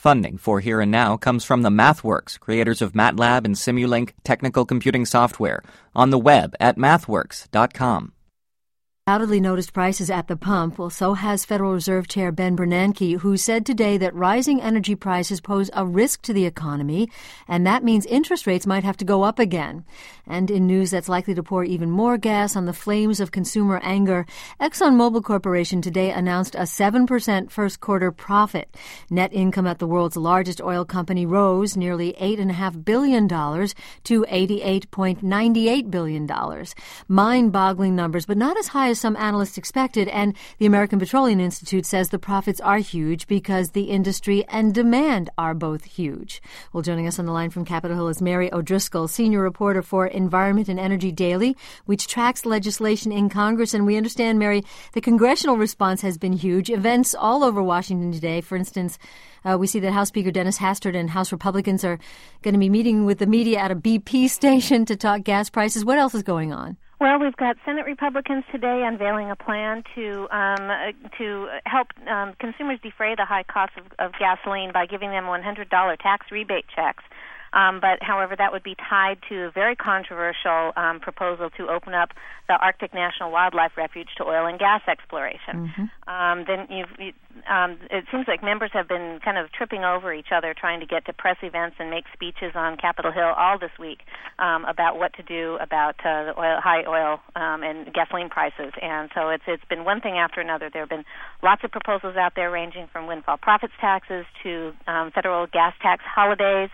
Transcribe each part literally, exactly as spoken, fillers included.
Funding for Here and Now comes from the MathWorks, creators of MATLAB and Simulink technical computing software, on the web at mathworks dot com. Undoubtedly noticed prices at the pump. Well, so has Federal Reserve Chair Ben Bernanke, who said today that rising energy prices pose a risk to the economy, and that means interest rates might have to go up again. And in news that's likely to pour even more gas on the flames of consumer anger, ExxonMobil Corporation today announced a seven percent first quarter profit. Net income at the world's largest oil company rose nearly eight point five billion dollars to eighty-eight point nine eight billion dollars. Mind-boggling numbers, but not as high as some analysts expected, and the American Petroleum Institute says the profits are huge because the industry and demand are both huge. Well, joining us on the line from Capitol Hill is Mary O'Driscoll, senior reporter for Environment and Energy Daily, which tracks legislation in Congress. And we understand, Mary, the congressional response has been huge. Events all over Washington today. For instance, Uh, we see that House Speaker Dennis Hastert and House Republicans are going to be meeting with the media at a B P station to talk gas prices. What else is going on? Well, we've got Senate Republicans today unveiling a plan to um, uh, to help um, consumers defray the high cost of, of gasoline by giving them one hundred dollars tax rebate checks. Um, but, however, that would be tied to a very controversial um, proposal to open up the Arctic National Wildlife Refuge to oil and gas exploration. Mm-hmm. Um, then you've, you, um, it seems like members have been kind of tripping over each other trying to get to press events and make speeches on Capitol Hill all this week um, about what to do about uh, the oil, high oil um, and gasoline prices. And so it's it's been one thing after another. There have been lots of proposals out there ranging from windfall profits taxes to um, federal gas tax holidays,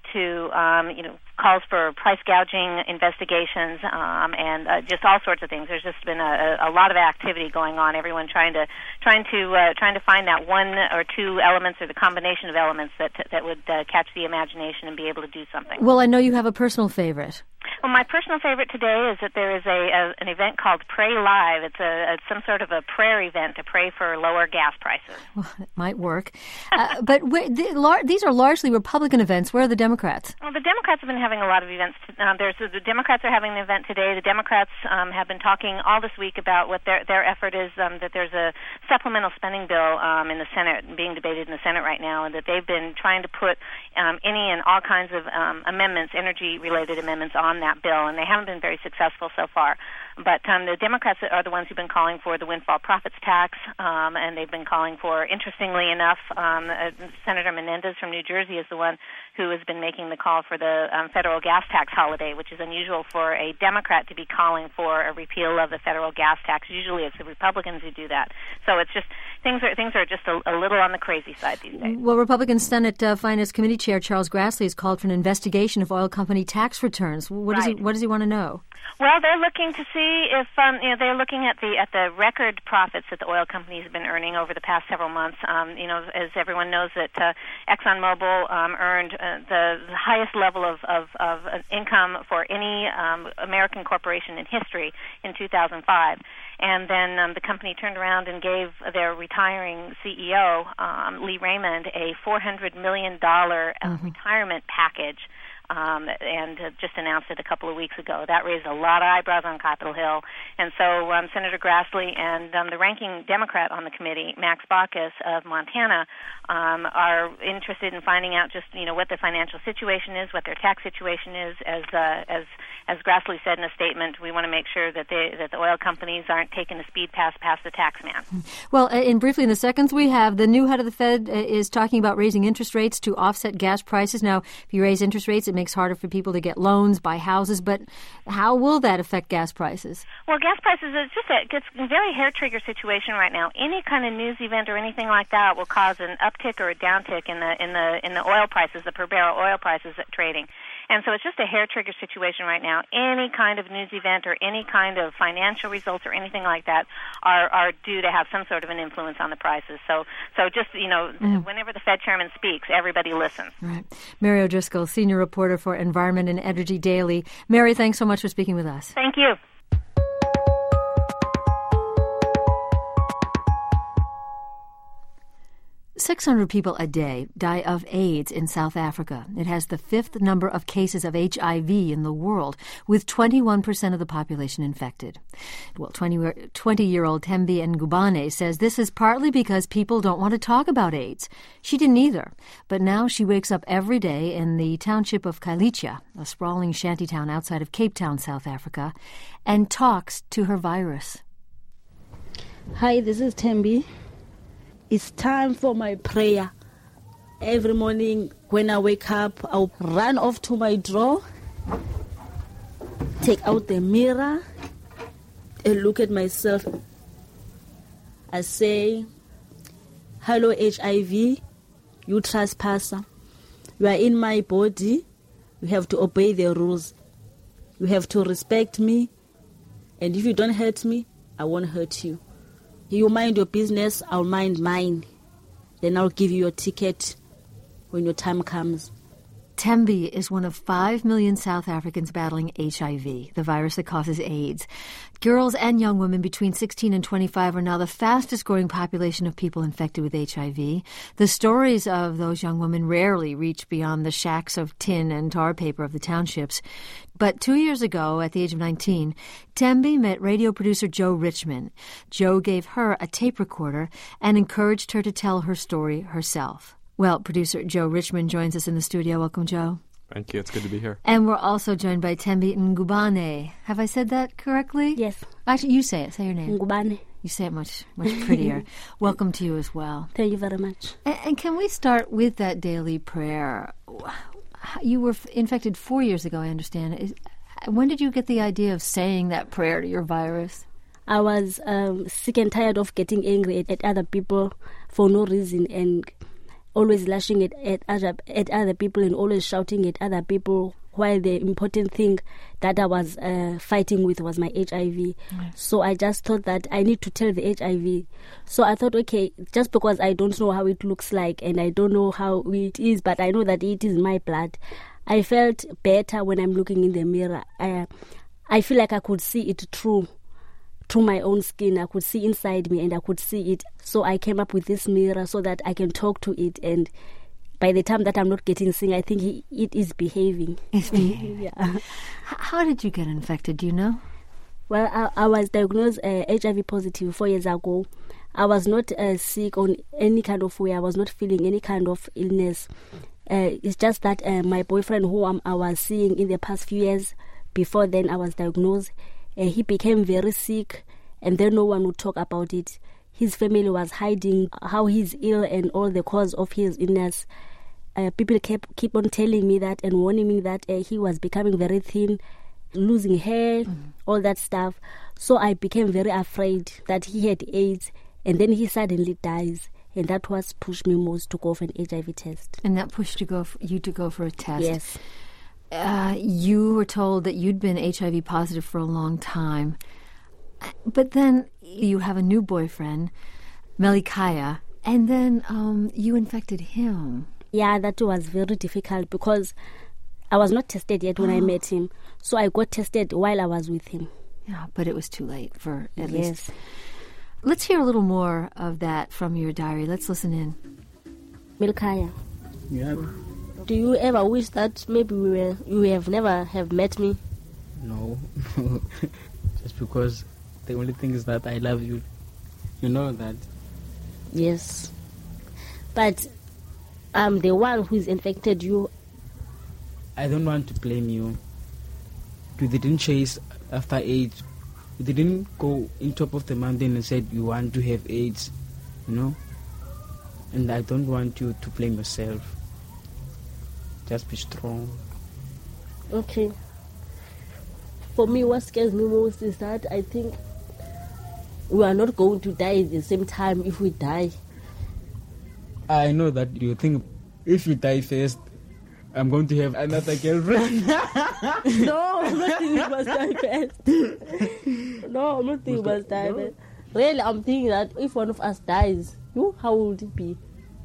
to um, you know calls for price gouging investigations um, and uh, just all sorts of things. There's just been a, a lot of activity going on. Everyone trying to trying to uh, trying to find that one or two elements or the combination of elements that that would uh, catch the imagination and be able to do something. Well, I know you have a personal favorite. Well, my personal favorite today is that there is a, a an event called Pray Live. It's a it's some sort of a prayer event to pray for lower gas prices. Well, it might work, uh, but where, the, lar- these are largely Republican events. Where are the Democrats? Well, the Democrats have been having a lot of events. Um, there's the Democrats are having an event today. The Democrats um, have been talking all this week about what their their effort is. Um, that there's a supplemental spending bill um, in the Senate being debated in the Senate right now, and that they've been trying to put um, any and all kinds of um, amendments, energy-related amendments, on that bill, and they haven't been very successful so far. But um, the Democrats are the ones who've been calling for the windfall profits tax, um, and they've been calling for, interestingly enough, um, uh, Senator Menendez from New Jersey is the one who has been making the call for the um, federal gas tax holiday, which is unusual for a Democrat to be calling for a repeal of the federal gas tax. Usually it's the Republicans who do that. So it's just, things are things are just a, a little on the crazy side these days. Well, Republican Senate uh, Finance Committee Chair Charles Grassley has called for an investigation of oil company tax returns. What does right. he What does he want to know? Well, they're looking to see if um, you know they're looking at the at the record profits that the oil companies have been earning over the past several months. Um, you know, as everyone knows, that uh, ExxonMobil um, earned uh, the highest level of of, of income for any um, American corporation in history in two thousand five. And then um, the company turned around and gave their retiring C E O, um, Lee Raymond, a four hundred million dollars uh, mm-hmm. retirement package. Um, and uh, just announced it a couple of weeks ago. That raised a lot of eyebrows on Capitol Hill. And so um, Senator Grassley and um, the ranking Democrat on the committee, Max Baucus of Montana, um, are interested in finding out just, you know, what the financial situation is, what their tax situation is. As uh, as as Grassley said in a statement, we want to make sure that they, that the oil companies aren't taking a speed pass past the tax man. Well, and briefly in the seconds we have, the new head of the Fed is talking about raising interest rates to offset gas prices. Now, if you raise interest rates, it makes harder for people to get loans, buy houses, but how will that affect gas prices? Well, gas prices, it's just a, it's a very hair-trigger situation right now. Any kind of news event or anything like that will cause an uptick or a downtick in the in the in the oil prices, the per barrel oil prices at trading. And so it's just a hair-trigger situation right now. Any kind of news event or any kind of financial results or anything like that are, are due to have some sort of an influence on the prices. So so just, you know, mm. whenever the Fed chairman speaks, everybody listens. Right. Mary O'Driscoll, senior reporter for Environment and Energy Daily. Mary, thanks so much for speaking with us. Thank you. six hundred people a day die of AIDS in South Africa. It has the fifth number of cases of H I V in the world, with twenty-one percent of the population infected. Well, twenty-year-old Thembi Ngubane says this is partly because people don't want to talk about AIDS. She didn't either, but now she wakes up every day in the township of Khayelitsha, a sprawling shantytown outside of Cape Town, South Africa, and talks to her virus. Hi, this is Thembi. It's time for my prayer. Every morning when I wake up, I'll run off to my drawer, take out the mirror, and look at myself. I say, hello H I V, you trespasser. You are in my body. You have to obey the rules. You have to respect me. And if you don't hurt me, I won't hurt you. You mind your business, I'll mind mine. Then I'll give you your ticket when your time comes. Thembi is one of five million South Africans battling H I V, the virus that causes AIDS. Girls and young women between sixteen and twenty-five are now the fastest-growing population of people infected with H I V. The stories of those young women rarely reach beyond the shacks of tin and tar paper of the townships. But two years ago, at the age of nineteen, Thembi met radio producer Joe Richman. Joe gave her a tape recorder and encouraged her to tell her story herself. Well, producer Joe Richman joins us in the studio. Welcome, Joe. Thank you. It's good to be here. And we're also joined by Thembi Ngubane. Have I said that correctly? Yes. Actually, you say it. Say your name. Ngubane. You say it much, much prettier. Welcome to you as well. Thank you very much. And, and can we start with that daily prayer? You were infected four years ago, I understand. Is, when did you get the idea of saying that prayer to your virus? I was um, sick and tired of getting angry at, at other people for no reason and always lashing at, at, other, at other people and always shouting at other people, while the important thing that I was uh, fighting with was my H I V. Yes. So I just thought that I need to tell the H I V. So I thought, okay, just because I don't know how it looks like and I don't know how it is, but I know that it is my blood, I felt better when I'm looking in the mirror. I, I feel like I could see it through. through my own skin. I could see inside me and I could see it. So I came up with this mirror so that I can talk to it, and by the time that I'm not getting sick, I think he, it is behaving. It's behaving. Yeah. How did you get infected? Do you know? Well, I, I was diagnosed uh, H I V positive four years ago. I was not uh, sick on any kind of way. I was not feeling any kind of illness. Uh, it's just that uh, my boyfriend, who I'm, I was seeing in the past few years, before then I was diagnosed, Uh, he became very sick, and then no one would talk about it. His family was hiding how he's ill and all the cause of his illness. Uh, people kept keep on telling me that and warning me that uh, he was becoming very thin, losing hair, mm. all that stuff. So I became very afraid that he had AIDS, and then he suddenly dies. And that was pushed me most to go for an H I V test. And that pushed you, go for, you to go for a test? Yes. Uh, you were told that you'd been H I V positive for a long time. But then you have a new boyfriend, Melikaya, and then um, you infected him. Yeah, that was very difficult because I was not tested yet when oh. I met him. So I got tested while I was with him. Yeah, but it was too late for at yes. least. Let's hear a little more of that from your diary. Let's listen in. Melikaya. Yeah. Do you ever wish that maybe we were, you have never have met me? No. Just because the only thing is that I love you. You know that. Yes. But I'm the one who's infected you. I don't want to blame you. You didn't chase after AIDS. You didn't go in top of the mountain and said you want to have AIDS. You know? And I don't want you to blame yourself. Just be strong. Okay. For me, what scares me most is that I think we are not going to die at the same time if we die. I know that you think if you die first, I'm going to have another girlfriend. No, I'm not thinking you must die first. No, I'm not thinking you must die first. Really, I'm thinking that if one of us dies, you, how would it be?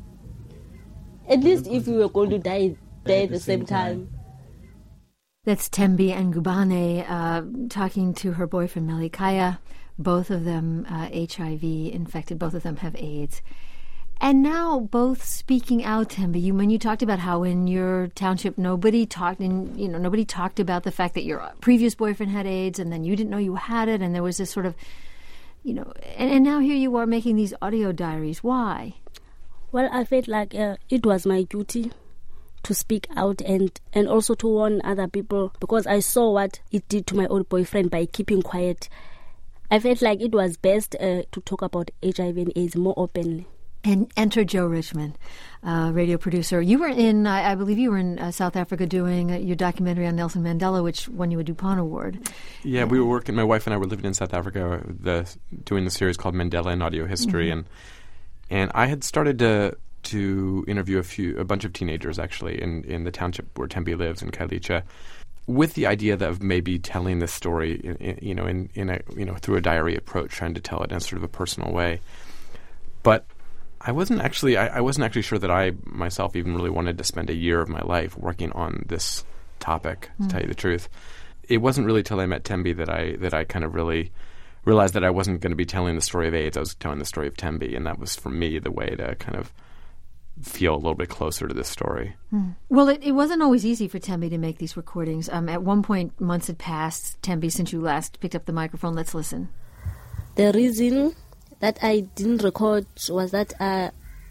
At least if we were going to die there at the same time. That's Thembi Ngubane uh, talking to her boyfriend Melikaya. Both of them uh, H I V infected. Both of them have AIDS. And now both speaking out, Thembi, you, when you talked about how in your township nobody talked, and you know, nobody talked about the fact that your previous boyfriend had AIDS and then you didn't know you had it, and there was this sort of, you know, and, and now here you are making these audio diaries. Why? Well, I felt like uh, it was my duty to speak out and, and also to warn other people, because I saw what it did to my old boyfriend by keeping quiet. I felt like it was best uh, to talk about H I V and AIDS more openly. And enter Joe Richman, uh, radio producer. You were in, I, I believe you were in uh, South Africa doing uh, your documentary on Nelson Mandela, which won you a DuPont Award. Yeah, we were working, my wife and I were living in South Africa, the, doing the series called Mandela in Audio History, mm-hmm. and and I had started to to interview a few, a bunch of teenagers actually in, in the township where Thembi lives in Khayelitsha, with the idea of maybe telling this story, in, in, you know, in, in a you know through a diary approach, trying to tell it in sort of a personal way, but I wasn't actually I, I wasn't actually sure that I myself even really wanted to spend a year of my life working on this topic, mm. to tell you the truth. It wasn't really till I met Thembi that I that I kind of really realized that I wasn't going to be telling the story of AIDS. I was telling the story of Thembi, and that was for me the way to kind of feel a little bit closer to this story. Mm. Well, it, it wasn't always easy for Thembi to make these recordings. Um, at one point, months had passed. Thembi, since you last picked up the microphone, let's listen. The reason that I didn't record was that uh,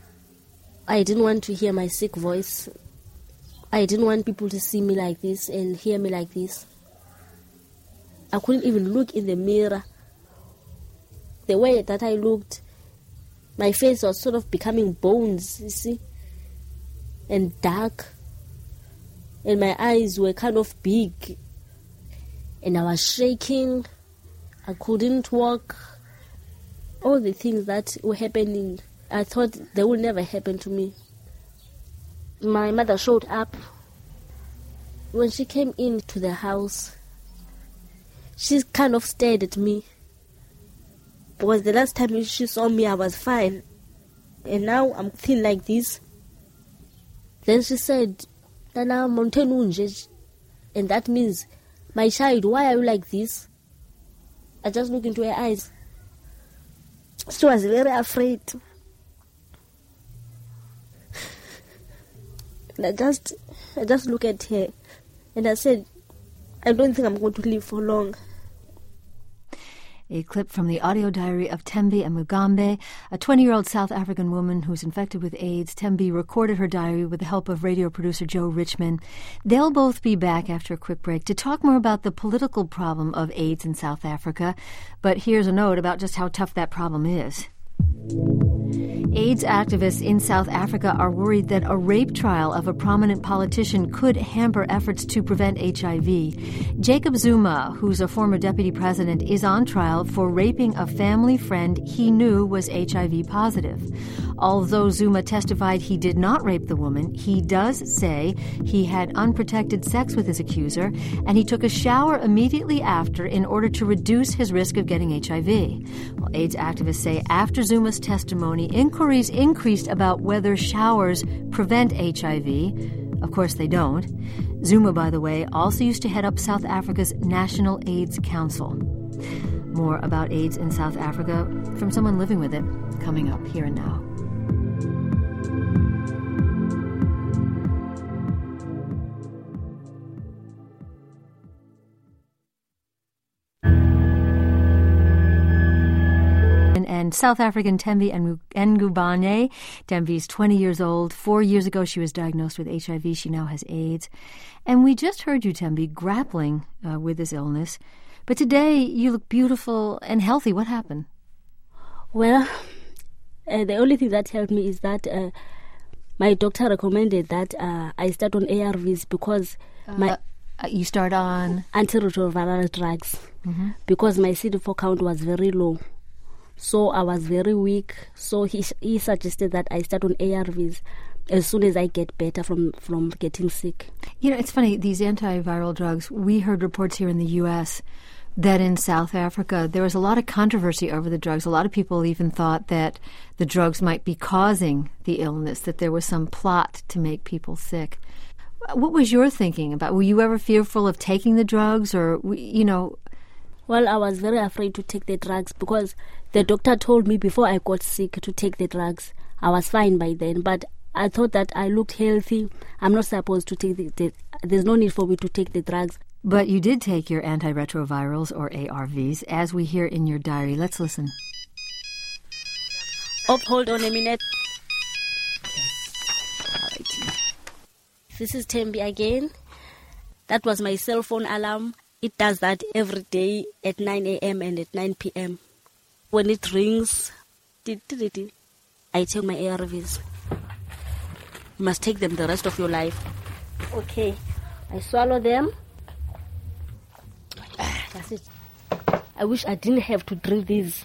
I didn't want to hear my sick voice. I didn't want people to see me like this and hear me like this. I couldn't even look in the mirror. The way that I looked, my face was sort of becoming bones, you see, and dark. And my eyes were kind of big. And I was shaking. I couldn't walk. All the things that were happening, I thought they would never happen to me. My mother showed up. When she came into the house, she kind of stared at me. Because the last time she saw me, I was five. And now I'm thin like this. Then she said, Nana Montenunje. And that means, my child, why are you like this? I just looked into her eyes. She was very afraid. And I just, I just looked at her, and I said, I don't think I'm going to live for long. A clip from the audio diary of Thembi Mugambe, a twenty-year-old South African woman who's infected with AIDS. Thembi recorded her diary with the help of radio producer Joe Richman. They'll both be back after a quick break to talk more about the political problem of AIDS in South Africa. But here's a note about just how tough that problem is. AIDS activists in South Africa are worried that a rape trial of a prominent politician could hamper efforts to prevent H I V. Jacob Zuma, who's a former deputy president, is on trial for raping a family friend he knew was H I V positive. Although Zuma testified he did not rape the woman, he does say he had unprotected sex with his accuser, and he took a shower immediately after in order to reduce his risk of getting H I V. Well, AIDS activists say after Zuma's testimony, inquiries increased about whether showers prevent H I V. Of course they don't. Zuma, by the way, also used to head up South Africa's National AIDS Council. More about AIDS in South Africa from someone living with it, coming up here and now. And South African Thembi Ngubane. Thembi's twenty years old. Four years ago, she was diagnosed with H I V. She now has AIDS. And we just heard you, Thembi, grappling uh, with this illness. But today, you look beautiful and healthy. What happened? Well, uh, the only thing that helped me is that uh, my doctor recommended that uh, I start on A R Vs because uh, my... Uh, you start on? Antiretroviral drugs. Mm-hmm. Because my C D four count was very low. So I was very weak. So he he suggested that I start on A R Vs as soon as I get better from, from getting sick. You know, it's funny, these antiviral drugs, we heard reports here in the U S that in South Africa there was a lot of controversy over the drugs. A lot of people even thought that the drugs might be causing the illness, that there was some plot to make people sick. What was your thinking about? Were you ever fearful of taking the drugs or, you know... Well, I was very afraid to take the drugs because the doctor told me before I got sick to take the drugs. I was fine by then. But I thought that I looked healthy. I'm not supposed to take the, the there's no need for me to take the drugs. But you did take your antiretrovirals, or A R Vs, as we hear in your diary. Let's listen. Oh, hold on a minute. This is Tembi again. That was my cell phone alarm. It does that every day at nine a.m. and at nine p.m. When it rings, I take my A R Vs. You must take them the rest of your life. Okay, I swallow them. That's it. I wish I didn't have to drink these.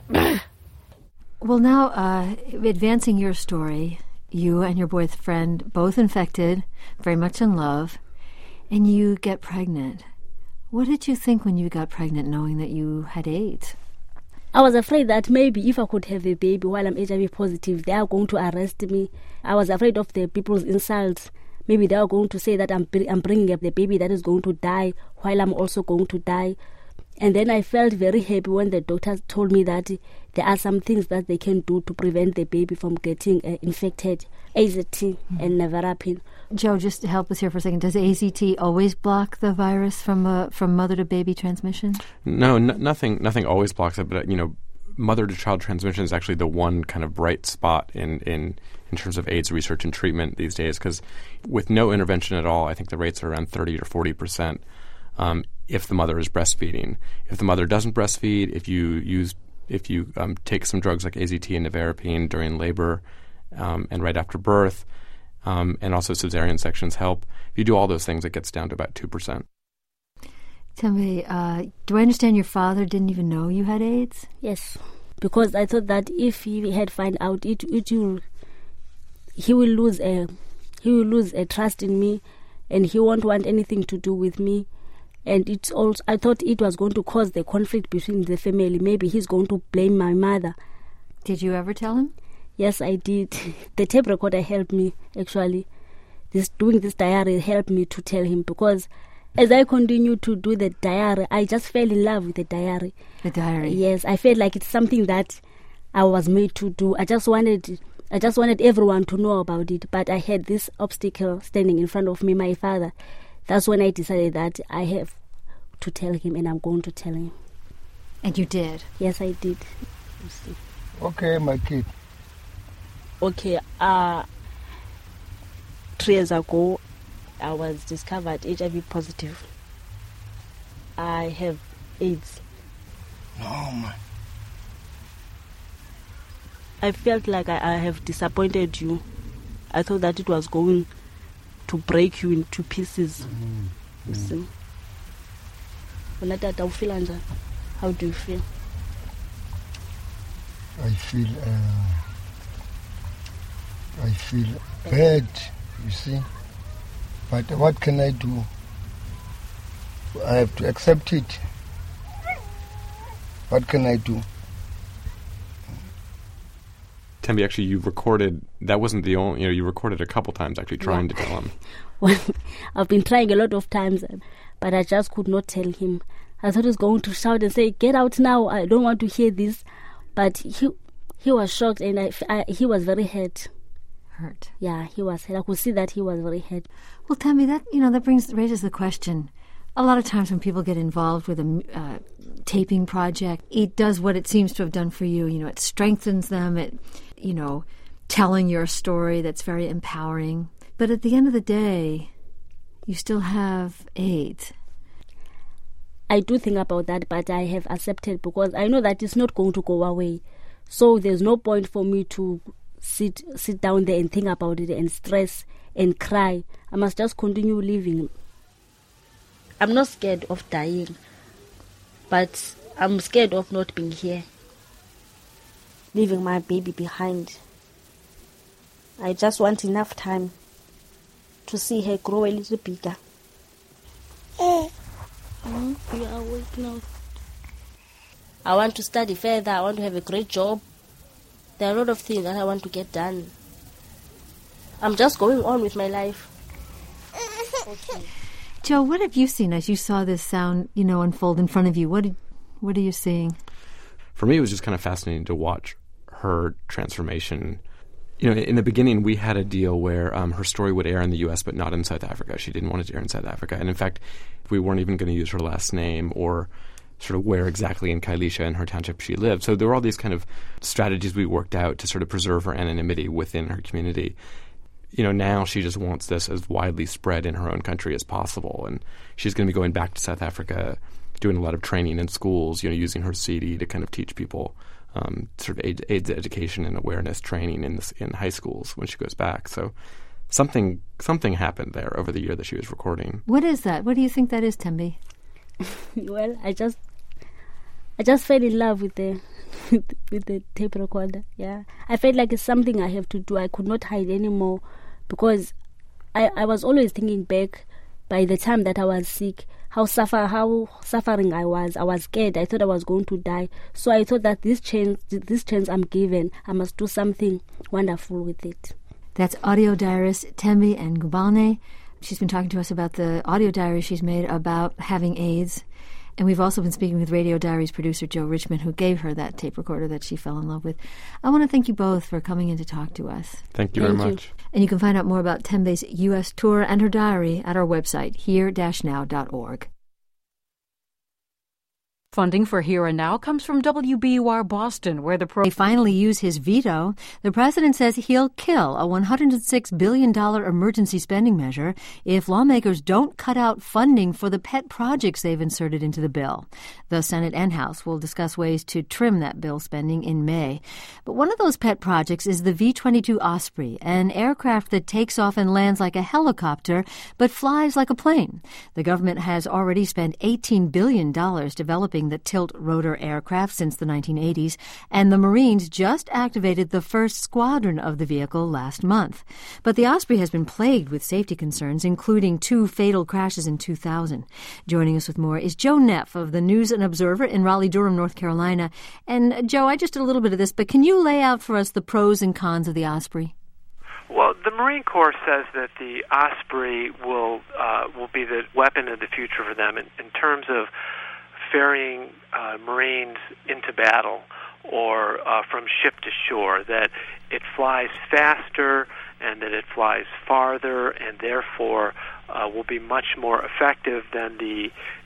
Well, now, uh, advancing your story, you and your boyfriend both infected, very much in love, and you get pregnant. What did you think when you got pregnant, knowing that you had AIDS? I was afraid that maybe if I could have a baby while I'm H I V positive, they are going to arrest me. I was afraid of the people's insults. Maybe they are going to say that I'm, I'm bringing up the baby that is going to die while I'm also going to die. And then I felt very happy when the doctors told me that there are some things that they can do to prevent the baby from getting uh, infected, A Z T mm-hmm. and nevirapine. Joe, just to help us here for a second, does A Z T always block the virus from uh, from mother to baby transmission? No, n- nothing nothing always blocks it, but you know, mother to child transmission is actually the one kind of bright spot in in, in terms of AIDS research and treatment these days, because with no intervention at all, I think the rates are around thirty or forty percent. Um, if the mother is breastfeeding. If the mother doesn't breastfeed, if you use, if you um, take some drugs like A Z T and nevirapine during labor um, and right after birth, um, and also cesarean sections help. If you do all those things, it gets down to about two percent. Tell me, uh, do I understand your father didn't even know you had AIDS? Yes, because I thought that if he had found out, it, it will, he will lose a, he will lose a trust in me, and he won't want anything to do with me. And it's also, I thought it was going to cause the conflict between the family. Maybe he's going to blame my mother. Did you ever tell him? Yes, I did. The tape recorder helped me, actually. This doing this diary helped me to tell him, because as I continued to do the diary, I just fell in love with the diary. The diary? Yes, I felt like it's something that I was made to do. I just wanted, I just wanted everyone to know about it. But I had this obstacle standing in front of me, my father. That's when I decided that I have to tell him, and I'm going to tell him. And you did? Yes, I did. Okay, my kid. Okay, uh, three years ago, I was discovered H I V positive. I have AIDS. No, man. I felt like I, I have disappointed you. I thought that it was going to break you into pieces. Mm-hmm. You see? How do you feel? I feel uh, I feel bad, you see. But what can I do? I have to accept it. What can I do? Tembi, actually, you recorded, that wasn't the only, you know, you recorded a couple times actually trying yeah. to tell him. Well, I've been trying a lot of times, but I just could not tell him. I thought he was going to shout and say, "Get out now, I don't want to hear this." But he he was shocked, and I, I, he was very hurt. Hurt? Yeah, he was hurt. I could see that he was very hurt. Well, tell me that, you know, that brings raises the question. A lot of times when people get involved with a uh, taping project, it does what it seems to have done for you. You know, it strengthens them. It, you know, telling your story that's very empowering. But at the end of the day, you still have AIDS. I do think about that, but I have accepted, because I know that it's not going to go away. So there's no point for me to sit sit down there and think about it and stress and cry. I must just continue living. I'm not scared of dying, but I'm scared of not being here, leaving my baby behind. I just want enough time to see her grow a little bigger. Mm, you are awake now. I want to study further. I want to have a great job. There are a lot of things that I want to get done. I'm just going on with my life. Okay. Joe, what have you seen as you saw this sound, you know, unfold in front of you? What did, what are you seeing? For me, it was just kind of fascinating to watch her transformation You know, in the beginning, we had a deal where um, her story would air in the U S but not in South Africa. She didn't want it to air in South Africa. And in fact, we weren't even going to use her last name or sort of where exactly in Khayelitsha in her township she lived. So there were all these kind of strategies we worked out to sort of preserve her anonymity within her community. You know, now she just wants this as widely spread in her own country as possible. And she's going to be going back to South Africa, doing a lot of training in schools, you know, using her C D to kind of teach people um, sort of AIDS, AIDS education and awareness training in this, in high schools when she goes back. So something something happened there over the year that she was recording. What is that? What do you think that is, Thembi? Well, I just I just fell in love with the with the tape recorder. Yeah, I felt like it's something I have to do. I could not hide anymore because I, I was always thinking back by the time that I was sick, how suffer how suffering I was. I was scared. I thought I was going to die. So I thought that this chance this chance I'm given, I must do something wonderful with it. That's audio diarist Thembi Ngubane. She's been talking to us about the audio diary she's made about having AIDS. And we've also been speaking with Radio Diaries producer Joe Richmond, who gave her that tape recorder that she fell in love with. I want to thank you both for coming in to talk to us. Thank you Thank very you. much. And you can find out more about Thembi's U S tour and her diary at our website, here dash now dot org. Funding for Here and Now comes from W B U R Boston, where the pro... They finally use his veto. The president says he'll kill a one hundred six billion dollars emergency spending measure if lawmakers don't cut out funding for the pet projects they've inserted into the bill. The Senate and House will discuss ways to trim that bill spending in May. But one of those pet projects is the V twenty-two Osprey, an aircraft that takes off and lands like a helicopter but flies like a plane. The government has already spent eighteen billion dollars developing the tilt rotor aircraft since the nineteen eighties, and the Marines just activated the first squadron of the vehicle last month. But the Osprey has been plagued with safety concerns, including two fatal crashes in two thousand. Joining us with more is Joe Neff of the News and Observer in Raleigh-Durham, North Carolina. And Joe, I just did a little bit of this, but can you lay out for us the pros and cons of the Osprey? Well, the Marine Corps says that the Osprey will uh, will be the weapon of the future for them in, in terms of ferrying uh, Marines into battle or uh, from ship to shore, that it flies faster and that it flies farther and therefore uh, will be much more effective than the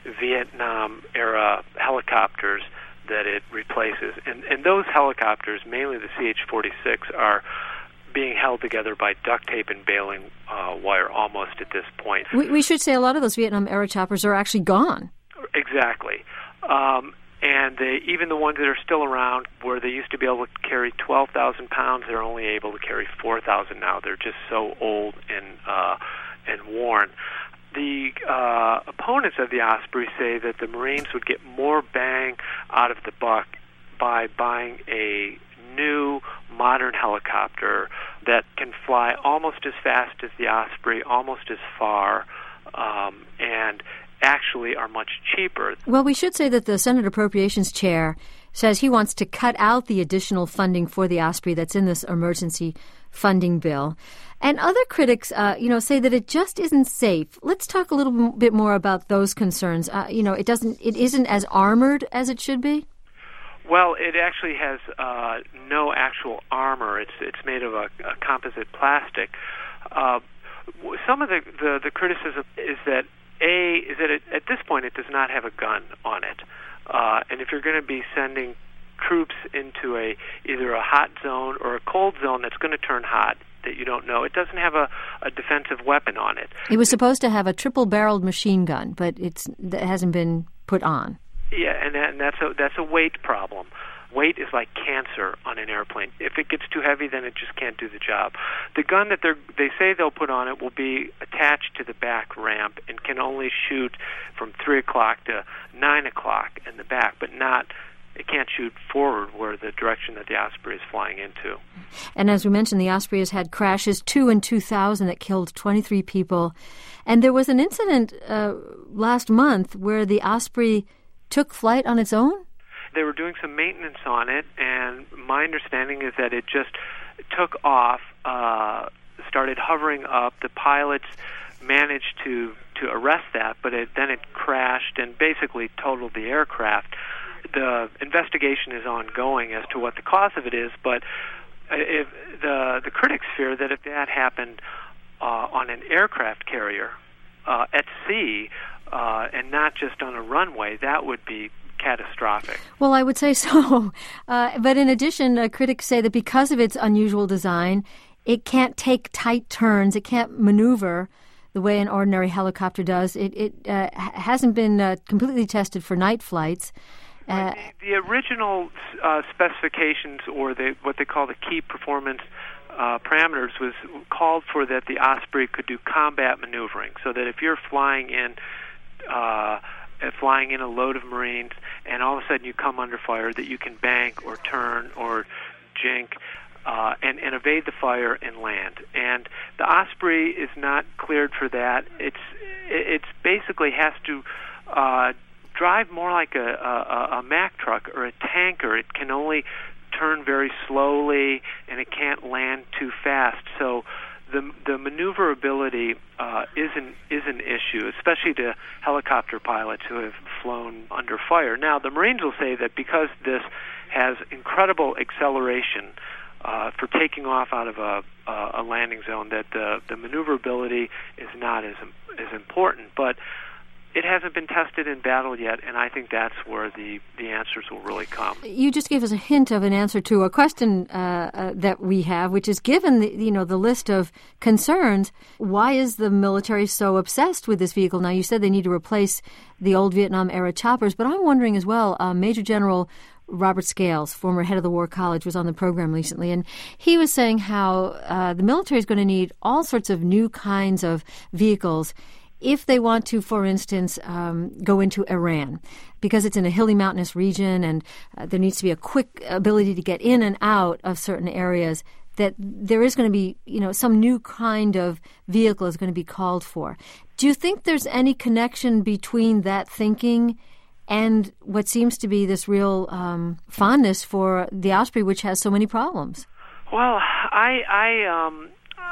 Vietnam-era helicopters that it replaces. And, and those helicopters, mainly the C H forty-six, are being held together by duct tape and baling uh, wire almost at this point. We, we should say a lot of those Vietnam-era choppers are actually gone. Exactly. Um, and they, even the ones that are still around, where they used to be able to carry twelve thousand pounds, they're only able to carry four thousand now. They're just so old and uh, and worn. The uh, opponents of the Osprey say that the Marines would get more bang out of the buck by buying a new modern helicopter that can fly almost as fast as the Osprey, almost as far, um, and actually are much cheaper. Well, we should say that the Senate Appropriations Chair says he wants to cut out the additional funding for the Osprey that's in this emergency funding bill. And other critics, uh, you know, say that it just isn't safe. Let's talk a little bit more about those concerns. Uh, you know, it doesn't, it isn't as armored as it should be. Well, it actually has uh, no actual armor. It's it's made of a, a composite plastic. Uh, some of the, the the criticism is that A, is that it, at this point it does not have a gun on it. Uh, and if you're going to be sending troops into a either a hot zone or a cold zone that's going to turn hot that you don't know, it doesn't have a, a defensive weapon on it. It was supposed to have a triple-barreled machine gun, but it's it hasn't been put on. Yeah, and, that, and that's a that's a weight problem. Weight is like cancer on an airplane. If it gets too heavy, then it just can't do the job. The gun that they they say they'll put on it will be attached to the back ramp and can only shoot from three o'clock to nine o'clock in the back, but not. It can't shoot forward where the direction that the Osprey is flying into. And as we mentioned, the Osprey has had crashes, two in two thousand that killed twenty-three people. And there was an incident uh, last month where the Osprey took flight on its own? They were doing some maintenance on it, and my understanding is that it just took off, uh, started hovering up. The pilots managed to, to arrest that, but it, then it crashed and basically totaled the aircraft. The investigation is ongoing as to what the cause of it is, but if the the critics fear that if that happened uh, on an aircraft carrier uh, at sea uh, and not just on a runway, that would be catastrophic. Well, I would say so. Uh, but in addition, uh, critics say that because of its unusual design, it can't take tight turns. It can't maneuver the way an ordinary helicopter does. It, it uh, hasn't been uh, completely tested for night flights. Uh, the, the original uh, specifications, or the what they call the key performance uh, parameters, was called for that the Osprey could do combat maneuvering, so that if you're flying in uh, flying in a load of Marines and all of a sudden you come under fire, that you can bank or turn or jink uh, and, and evade the fire and land. And the Osprey is not cleared for that. It's it's basically has to uh, drive more like a, a, a Mack truck or a tanker. It can only turn very slowly, and it can't land too fast. So the the maneuverability uh, is an is an issue, especially to helicopter pilots who have flown under fire. Now, the Marines will say that because this has incredible acceleration uh, for taking off out of a a landing zone, that the the maneuverability is not as as important, but it hasn't been tested in battle yet, and I think that's where the, the answers will really come. You just gave us a hint of an answer to a question uh, uh, that we have, which is, given the, you know the list of concerns, why is the military so obsessed with this vehicle? Now, you said they need to replace the old Vietnam-era choppers, but I'm wondering as well, uh, Major General Robert Scales, former head of the War College, was on the program recently, and he was saying how uh, the military is going to need all sorts of new kinds of vehicles if they want to, for instance, um, go into Iran, because it's in a hilly mountainous region and uh, there needs to be a quick ability to get in and out of certain areas, that there is going to be, you know, some new kind of vehicle is going to be called for. Do you think there's any connection between that thinking and what seems to be this real um, fondness for the Osprey, which has so many problems? Well, I... I um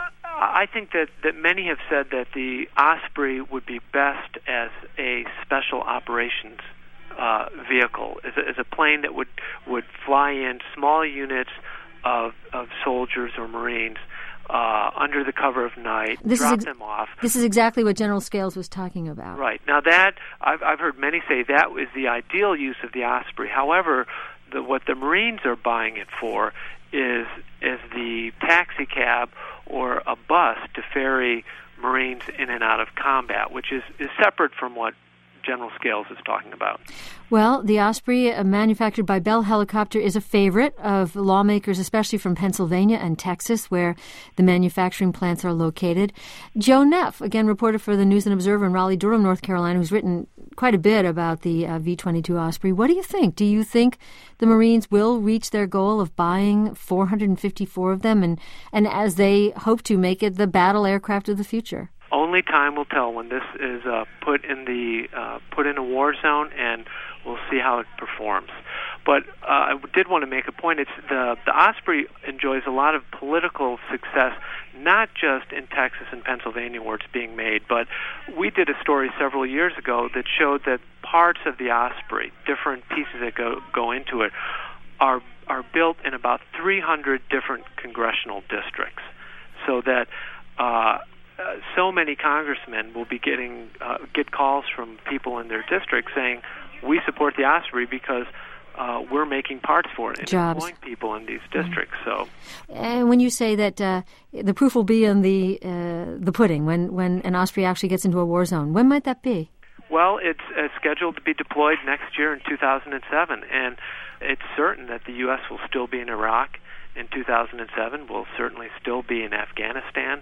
I think that, that many have said that the Osprey would be best as a special operations uh, vehicle, as a, as a plane that would, would fly in small units of, of soldiers or Marines uh, under the cover of night, this drop ex- them off. This is exactly what General Scales was talking about. Right. Now that, I've, I've heard many say that is the ideal use of the Osprey. However, the, what the Marines are buying it for is, is the taxi cab or a bus to ferry Marines in and out of combat, which is, is separate from what General Scales is talking about. Well, the Osprey, uh, manufactured by Bell Helicopter, is a favorite of lawmakers, especially from Pennsylvania and Texas, where the manufacturing plants are located. Joe Neff, again, reporter for the News and Observer in Raleigh-Durham, North Carolina, who's written quite a bit about the uh, V twenty-two Osprey. What do you think? Do you think the Marines will reach their goal of buying four hundred fifty-four of them, and, and as they hope to, make it the battle aircraft of the future? Only time will tell when this is uh, put in the uh, put in a war zone, and we'll see how it performs. But uh, I did want to make a point. It's the the Osprey enjoys a lot of political success, not just in Texas and Pennsylvania where it's being made, but we did a story several years ago that showed that parts of the Osprey, different pieces that go go into it, are are built in about three hundred different congressional districts, so that. Uh, Uh, so many congressmen will be getting uh, get calls from people in their district saying, "We support the Osprey because uh, we're making parts for it and Jobs. employing people in these districts." Mm-hmm. So, and when you say that uh, the proof will be in the uh, the pudding, when when an Osprey actually gets into a war zone, when might that be? Well, it's uh, scheduled to be deployed next year in two thousand seven, and it's certain that the U S will still be in Iraq in two thousand seven. We'll certainly still be in Afghanistan.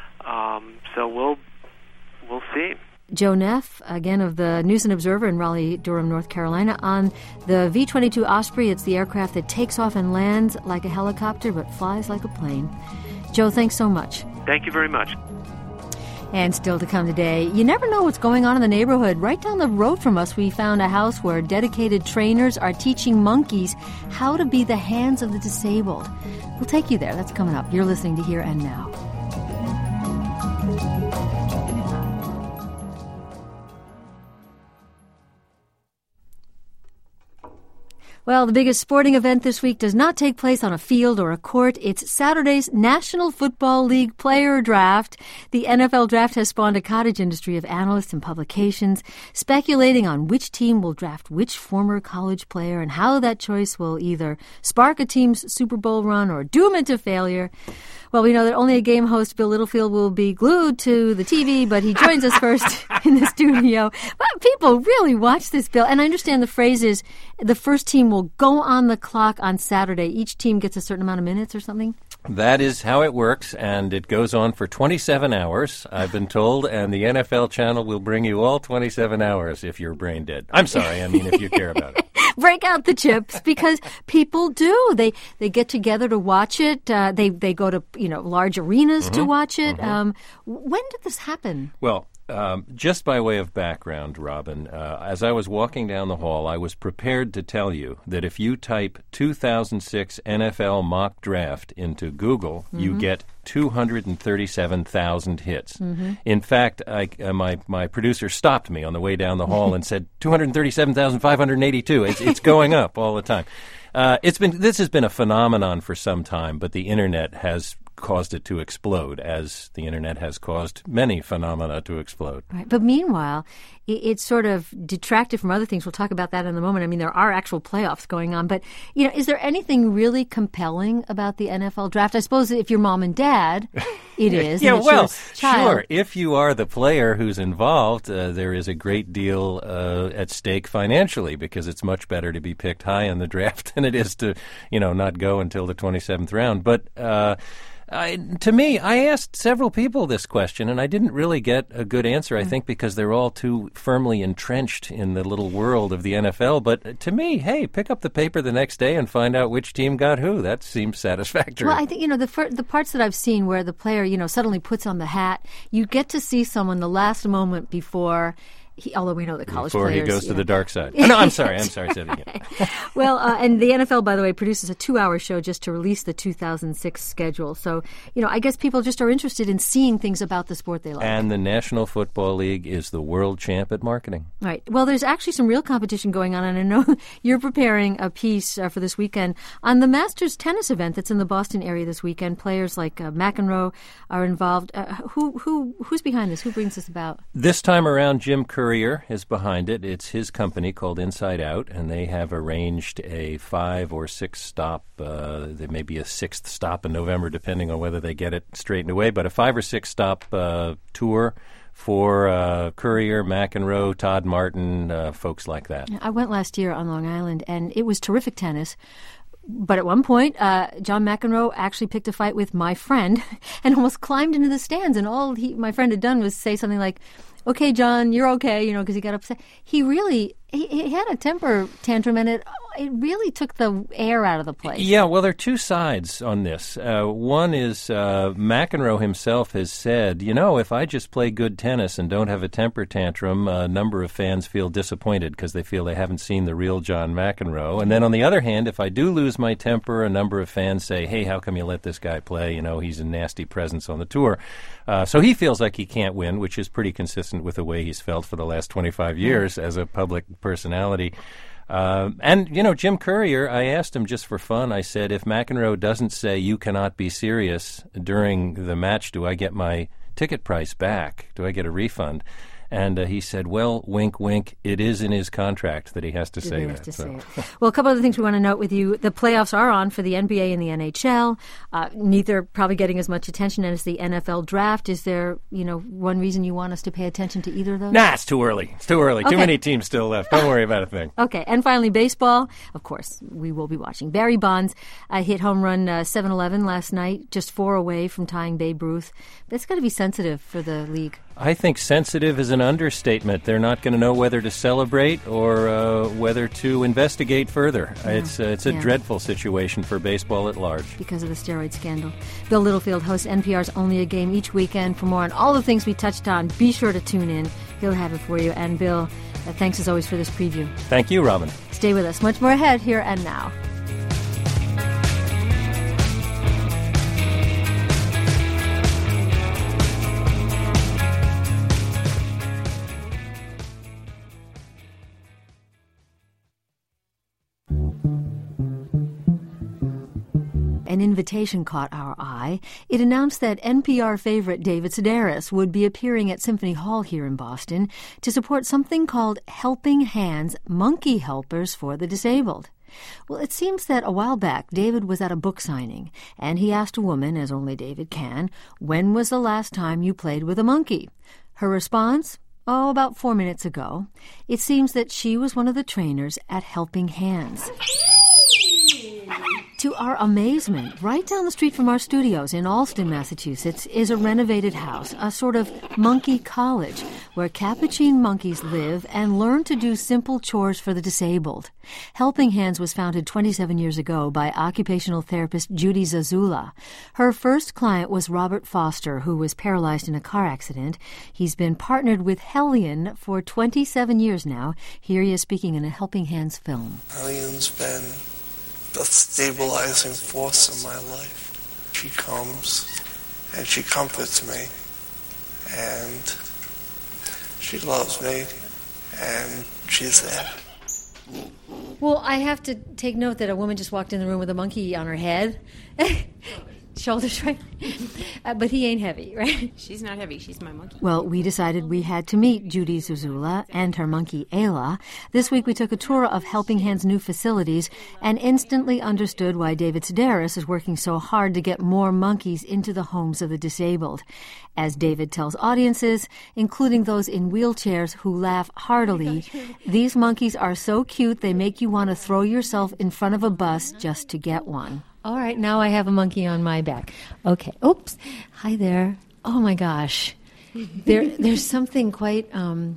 Um, so we'll we'll see. Joe Neff, again of the News and Observer in Raleigh-Durham, North Carolina, on the V twenty-two Osprey. It's the aircraft that takes off and lands like a helicopter but flies like a plane. Joe, thanks so much. Thank you very much. And still to come today, you never know what's going on in the neighborhood. Right down the road from us, we found a house where dedicated trainers are teaching monkeys how to be the hands of the disabled. We'll take you there. That's coming up. You're listening to Here and Now. Well, the biggest sporting event this week does not take place on a field or a court. It's Saturday's National Football League Player Draft. The N F L Draft has spawned a cottage industry of analysts and publications speculating on which team will draft which former college player and how that choice will either spark a team's Super Bowl run or doom it to failure. Well, we know that only a game host, Bill Littlefield, will be glued to the T V, but he joins us first in the studio. But people really watch this, Bill. And I understand the phrase is the first team will go on the clock on Saturday. Each team gets a certain amount of minutes or something? That is how it works, and it goes on for twenty-seven hours, I've been told, and the N F L channel will bring you all twenty-seven hours if you're brain dead. I'm sorry, I mean if you care about it. Break out the chips, because people do. They they get together to watch it. Uh, they they go to you know large arenas mm-hmm. to watch it. Mm-hmm. Um, when did this happen? Well, Um, just by way of background, Robin, uh, as I was walking down the hall, I was prepared to tell you that if you type two thousand six N F L mock draft into Google, mm-hmm. you get two hundred thirty-seven thousand hits. Mm-hmm. In fact, I, uh, my my producer stopped me on the way down the hall and said two hundred thirty-seven thousand five hundred eighty-two. It's, it's going up all the time. Uh, it's been this has been a phenomenon for some time, but the Internet has caused it to explode, as the Internet has caused many phenomena to explode. Right. But meanwhile, it, it's sort of detracted from other things. We'll talk about that in a moment. I mean, there are actual playoffs going on. But, you know, is there anything really compelling about the N F L draft? I suppose if you're mom and dad, it is. yeah, and it's well, your child. Sure. If you are the player who's involved, uh, there is a great deal uh, at stake financially, because it's much better to be picked high in the draft than it is to, you know, not go until the twenty-seventh round. But uh I, to me, I asked several people this question, and I didn't really get a good answer, I think, because they're all too firmly entrenched in the little world of the N F L. But to me, hey, pick up the paper the next day and find out which team got who. That seems satisfactory. Well, I think, you know, the fir- the parts that I've seen where the player, you know, suddenly puts on the hat, you get to see someone the last moment before... He, although we know that college Before players... he goes to know. the dark side. Oh, no, I'm sorry. I'm sorry. I said it again. Well, uh, and the N F L, by the way, produces a two-hour show just to release the two thousand six schedule. So, you know, I guess people just are interested in seeing things about the sport they like. And the National Football League is the world champ at marketing. Right. Well, there's actually some real competition going on, and I know you're preparing a piece uh, for this weekend on the Masters tennis event that's in the Boston area this weekend. Players like uh, McEnroe are involved. Uh, who who who's behind this? Who brings this about? This time around, Jim Courier is behind it. It's his company called Inside Out, and they have arranged a five or six stop, uh, there may be a sixth stop in November, depending on whether they get it straightened away, but a five or six stop uh, tour for uh, Courier, McEnroe, Todd Martin, uh, folks like that. I went last year on Long Island, and it was terrific tennis. But at one point, uh, John McEnroe actually picked a fight with my friend and almost climbed into the stands. And all he, my friend had done was say something like, "Okay, John, you're okay," you know, because he got upset. He really, he, he had a temper tantrum, and it it really took the air out of the place. Yeah, well, there are two sides on this. Uh, one is uh, McEnroe himself has said, you know, if I just play good tennis and don't have a temper tantrum, a number of fans feel disappointed because they feel they haven't seen the real John McEnroe. And then on the other hand, if I do lose my temper, a number of fans say, hey, how come you let this guy play? You know, he's a nasty presence on the tour. Uh, so he feels like he can't win, which is pretty consistent with the way he's felt for the last twenty-five years as a public personality. Uh, and, you know, Jim Courier, I asked him just for fun, I said, if McEnroe doesn't say you cannot be serious during the match, do I get my ticket price back? Do I get a refund? And uh, he said, well, wink, wink, it is in his contract that he has to Did say he that. Have to so. say it. Well, a couple other things we want to note with you. The playoffs are on for the N B A and the N H L. Uh, neither probably getting as much attention as the N F L draft. Is there, you know, one reason you want us to pay attention to either of those? Nah, it's too early. It's too early. Okay. Too many teams still left. Don't worry about a thing. Okay. And finally, baseball. Of course, we will be watching. Barry Bonds uh, hit home run uh, seven eleven last night, just four away from tying Babe Ruth. That's got to be sensitive for the league. I think sensitive is an understatement. They're not going to know whether to celebrate or uh, whether to investigate further. Yeah. It's uh, it's a yeah. dreadful situation for baseball at large. Because of the steroid scandal. Bill Littlefield hosts N P R's Only a Game each weekend. For more on all the things we touched on, be sure to tune in. He'll have it for you. And Bill, uh, thanks as always for this preview. Thank you, Robin. Stay with us. Much more ahead here and now. an invitation caught our eye. It announced that N P R favorite David Sedaris would be appearing at Symphony Hall here in Boston to support something called Helping Hands Monkey Helpers for the Disabled. Well, it seems that a while back, David was at a book signing, and he asked a woman, as only David can, when was the last time you played with a monkey? Her response? Oh, about four minutes ago. It seems that she was one of the trainers at Helping Hands. To our amazement, right down the street from our studios in Allston, Massachusetts, is a renovated house, a sort of monkey college, where capuchin monkeys live and learn to do simple chores for the disabled. Helping Hands was founded twenty-seven years ago by occupational therapist Judy Zazula. Her first client was Robert Foster, who was paralyzed in a car accident. He's been partnered with Hellion for twenty-seven years now. Here he is speaking in a Helping Hands film. Hellion's been the stabilizing force in my life. She comes and she comforts me and she loves me and she's there. Well, I have to take note that a woman just walked in the room with a monkey on her head. Shoulders, right? Uh, but he ain't heavy, right? She's not heavy. She's my monkey. Well, we decided we had to meet Judy Zazula and her monkey, Ayla. This week we took a tour of Helping Hands' new facilities and instantly understood why David Sedaris is working so hard to get more monkeys into the homes of the disabled. As David tells audiences, including those in wheelchairs who laugh heartily, these monkeys are so cute they make you want to throw yourself in front of a bus just to get one. All right, now I have a monkey on my back. Okay. Oops. Hi there. Oh, my gosh. There, there's something quite um,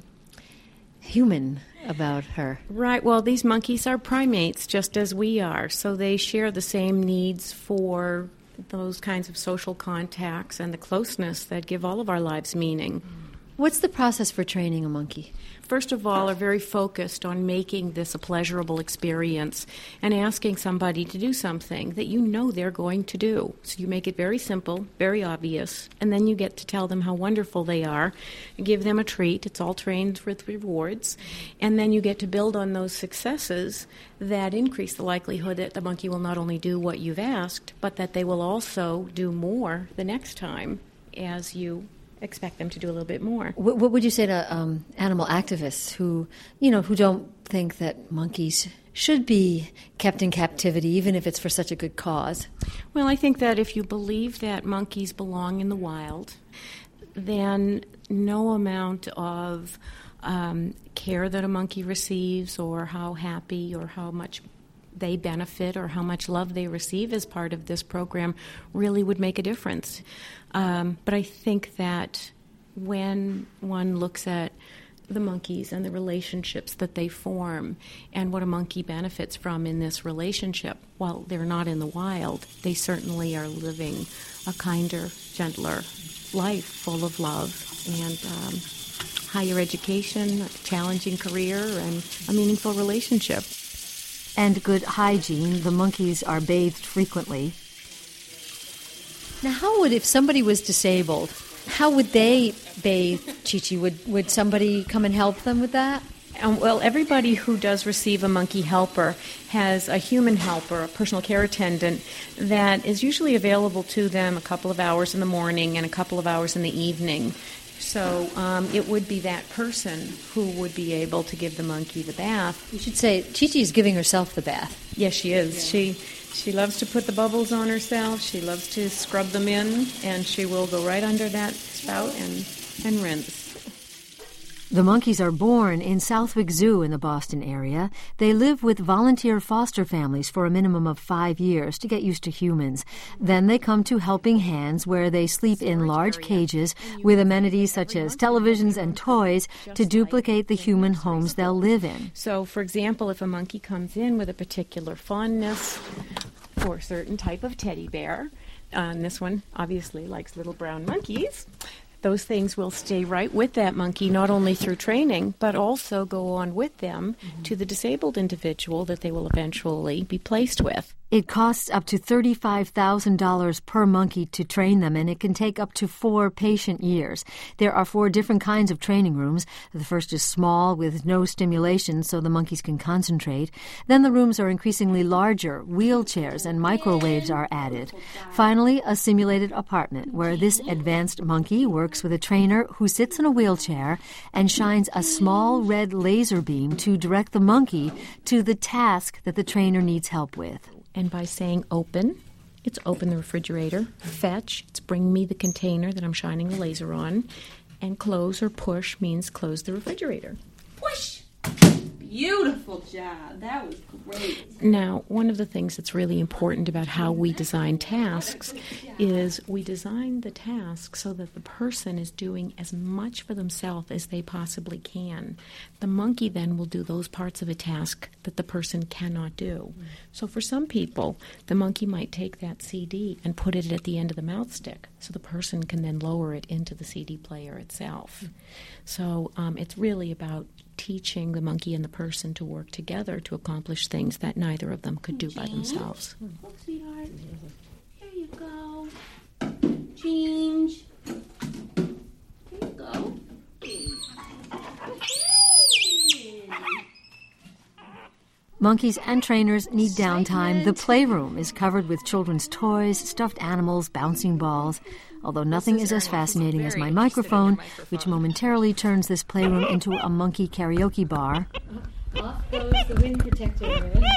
human about her. Right. Well, these monkeys are primates, just as we are, so they share the same needs for those kinds of social contacts and the closeness that give all of our lives meaning. What's the process for training a monkey? First of all, are very focused on making this a pleasurable experience and asking somebody to do something that you know they're going to do. So you make it very simple, very obvious, and then you get to tell them how wonderful they are, give them a treat. It's all trained with rewards. And then you get to build on those successes that increase the likelihood that the monkey will not only do what you've asked, but that they will also do more the next time as you expect them to do a little bit more. What, what would you say to um, animal activists who, you know, who don't think that monkeys should be kept in captivity, even if it's for such a good cause? Well, I think that if you believe that monkeys belong in the wild, then no amount of um, care that a monkey receives or how happy or how much they benefit or how much love they receive as part of this program really would make a difference. Um, but I think that when one looks at the monkeys and the relationships that they form and what a monkey benefits from in this relationship, while they're not in the wild, they certainly are living a kinder, gentler life full of love and um, higher education, a challenging career, and a meaningful relationship. And good hygiene. The monkeys are bathed frequently. Now, how would, if somebody was disabled, how would they bathe Chi-Chi? Would, would somebody come and help them with that? Um, well, everybody who does receive a monkey helper has a human helper, a personal care attendant, that is usually available to them a couple of hours in the morning and a couple of hours in the evening. So um, it would be that person who would be able to give the monkey the bath. You should say Chi-Chi is giving herself the bath. Yes, she is. Yeah. She she loves to put the bubbles on herself. She loves to scrub them in, and she will go right under that spout and, and rinse. The monkeys are born in Southwick Zoo in the Boston area. They live with volunteer foster families for a minimum of five years to get used to humans. Then they come to Helping Hands, where they sleep in large cages with amenities such as televisions and toys to duplicate the human homes they'll live in. So, for example, if a monkey comes in with a particular fondness for a certain type of teddy bear, uh, and this one obviously likes little brown monkeys, those things will stay right with that monkey, not only through training, but also go on with them mm-hmm. to the disabled individual that they will eventually be placed with. It costs up to thirty-five thousand dollars per monkey to train them, and it can take up to four patient years. There are four different kinds of training rooms. The first is small with no stimulation so the monkeys can concentrate. Then the rooms are increasingly larger. Wheelchairs and microwaves are added. Finally, a simulated apartment where this advanced monkey works with a trainer who sits in a wheelchair and shines a small red laser beam to direct the monkey to the task that the trainer needs help with. And by saying open, it's open the refrigerator. Fetch, it's bring me the container that I'm shining the laser on. And close or push means close the refrigerator. Push! Beautiful job. That was great. Now, one of the things that's really important about how we design tasks is we design the task so that the person is doing as much for themselves as they possibly can. The monkey then will do those parts of a task that the person cannot do. So for some people, the monkey might take that C D and put it at the end of the mouth stick so the person can then lower it into the C D player itself. So um, it's really about teaching the monkey and the person to work together to accomplish things that neither of them could do by themselves. Look, sweetheart. Here you go. Change. Here you go. Monkeys and trainers need downtime. The playroom is covered with children's toys, stuffed animals, bouncing balls. Although nothing is as fascinating as my microphone, which momentarily turns this playroom into a monkey karaoke bar. Off goes the wind protector.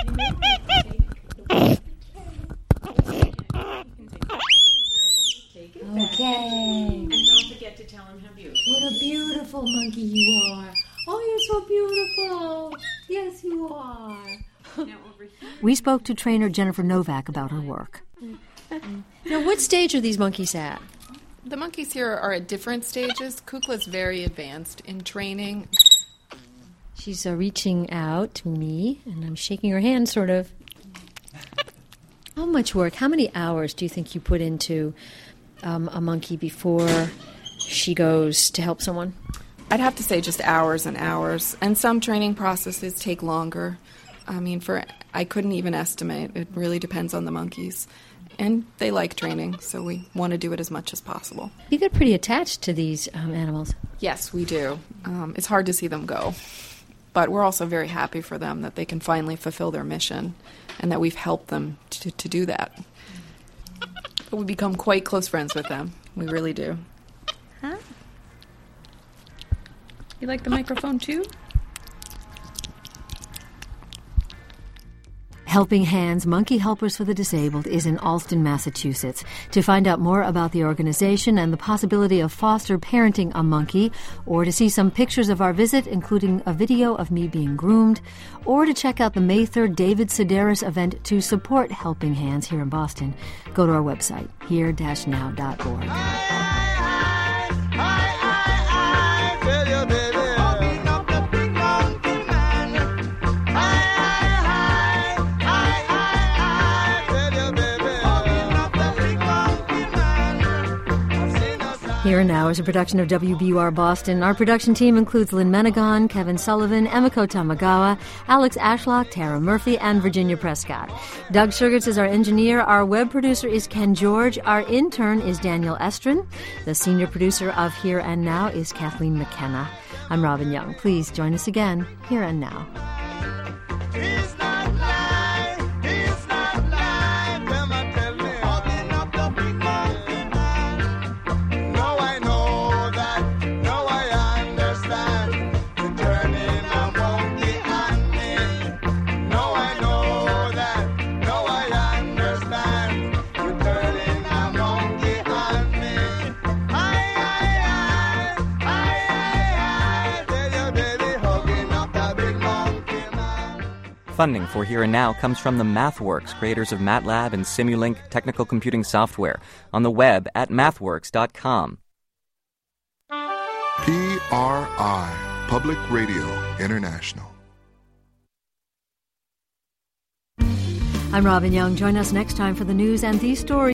Okay. And don't forget to tell him how beautiful. What a beautiful monkey you are. Oh, you're so beautiful. Yes, you are. We spoke to trainer Jennifer Novak about her work. Now, what stage are these monkeys at? The monkeys here are at different stages. Kukla's very advanced in training. She's uh, reaching out to me, and I'm shaking her hand, sort of. How much work, how many hours do you think you put into um, a monkey before she goes to help someone? I'd have to say just hours and hours. And some training processes take longer. I mean, for I couldn't even estimate. It really depends on the monkeys. And they like training, so we want to do it as much as possible. You get pretty attached to these um, animals. Yes, we do. Um, it's hard to see them go. But we're also very happy for them that they can finally fulfill their mission and that we've helped them to, to do that. But we become quite close friends with them. We really do. Huh? You like the microphone, too? Helping Hands Monkey Helpers for the Disabled is in Allston, Massachusetts. To find out more about the organization and the possibility of foster parenting a monkey, or to see some pictures of our visit, including a video of me being groomed, or to check out the May third David Sedaris event to support Helping Hands here in Boston, go to our website, here dash now dot org. Here and Now is a production of W B U R Boston. Our production team includes Lynn Menegon, Kevin Sullivan, Emiko Tamagawa, Alex Ashlock, Tara Murphy, and Virginia Prescott. Doug Sugarts is our engineer. Our web producer is Ken George. Our intern is Daniel Estrin. The senior producer of Here and Now is Kathleen McKenna. I'm Robin Young. Please join us again, Here and Now. Funding for Here and Now comes from the MathWorks, creators of MATLAB and Simulink technical computing software, on the web at mathworks dot com. P R I, Public Radio International. I'm Robin Young. Join us next time for the news and these stories.